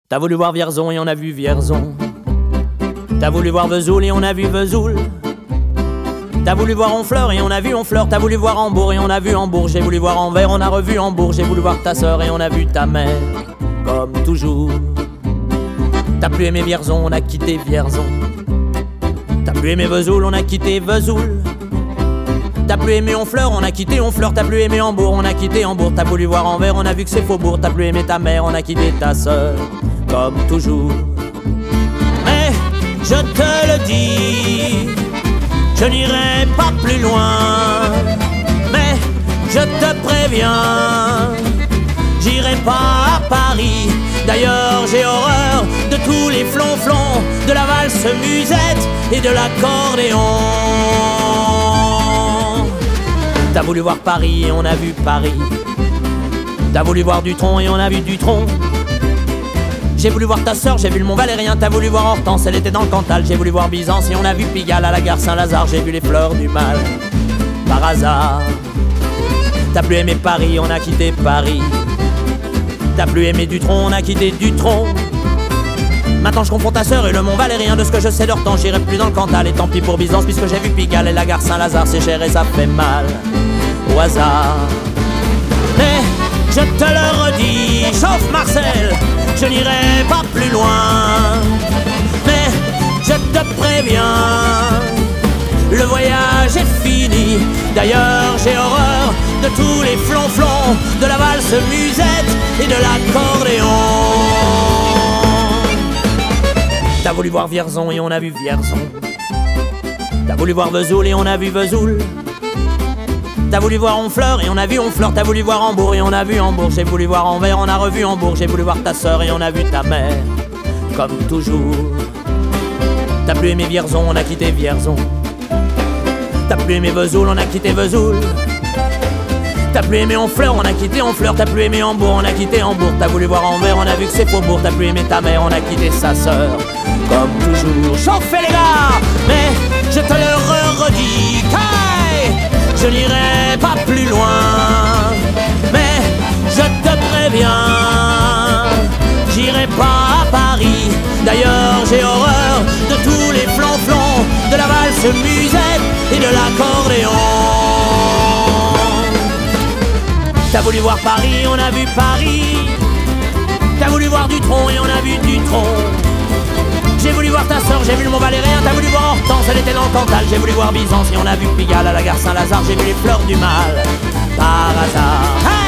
T'as voulu voir Vierzon et on a vu Vierzon. T'as voulu voir Vesoul et on a vu Vesoul. T'as voulu voir Honfleur et on a vu Honfleur. T'as voulu voir Hambourg et on a vu Hambourg. J'ai voulu voir Anvers, on a revu Hambourg. J'ai voulu voir ta sœur et on a vu ta mère, comme toujours. T'as plus aimé Vierzon, on a quitté Vierzon. T'as plus aimé Vesoul, on a quitté Vesoul. T'as plus aimé Honfleur, on a quitté Honfleur. T'as plus aimé Hambourg, on a quitté Hambourg. T'as voulu voir Anvers, on a vu que c'est Faubourg. T'as plus aimé ta mère, on a quitté ta sœur, comme toujours. Mais je te le dis, je n'irai pas plus loin. Mais je te préviens, j'irai pas à Paris. D'ailleurs j'ai horreur de tous les flonflons, de la valse musette et de l'accordéon. T'as voulu voir Paris et on a vu Paris. T'as voulu voir Dutronc et on a vu Dutronc. J'ai voulu voir ta sœur, j'ai vu le Mont Valérien. T'as voulu voir Hortense, elle était dans le Cantal. J'ai voulu voir Byzance et on a vu Pigalle à la gare Saint-Lazare. J'ai vu les fleurs du mal, par hasard. T'as plus aimé Paris, on a quitté Paris. T'as plus aimé Dutronc, on a quitté Dutronc. Maintenant je confonds ta sœur et le Mont Valérien. De ce que je sais d'Hortense, j'irai plus dans le Cantal. Et tant pis pour Byzance, puisque j'ai vu Pigalle et la gare Saint-Lazare. C'est cher et ça fait mal, au hasard. Mais je te le redis, sauf Marcel, je n'irai pas plus loin. Mais je te préviens, le voyage est fini. D'ailleurs j'ai horreur de tous les flonflons, de la valse musette et de l'accordéon. T'as voulu voir Vierzon et on a vu Vierzon. T'as voulu voir Vesoul et on a vu Vesoul. T'as voulu voir Honfleur et on a vu Honfleur. T'as voulu voir Hambourg et on a vu Hambourg. J'ai voulu voir Anvers, on a revu Hambourg. J'ai voulu voir ta sœur et on a vu ta mère, comme toujours. T'as plus aimé Vierzon, on a quitté Vierzon. T'as plus aimé Vesoul, on a quitté Vesoul. T'as plus aimé Honfleur, on a quitté Honfleur. T'as plus aimé Hambourg, on a quitté Hambourg. T'as voulu voir Anvers, on a vu que c'est Faubourg. T'as plus aimé ta mère, on a quitté sa sœur, comme toujours. Chauffez les gars, mais je te le redis, je n'irai pas plus loin. Mais je te préviens, j'irai pas à Paris. D'ailleurs j'ai horreur de tous les flonflons, de la valse musette et de l'accordéon. T'as voulu voir Paris, on a vu Paris. T'as voulu voir Dutronc et on a vu Dutronc. J'ai voulu voir ta sœur, j'ai vu le Mont Valérien. T'as voulu voir Hortense, elle était dans le Cantal. J'ai voulu voir Byzance et on a vu Pigalle à la gare Saint-Lazare. J'ai vu les fleurs du mal, par hasard.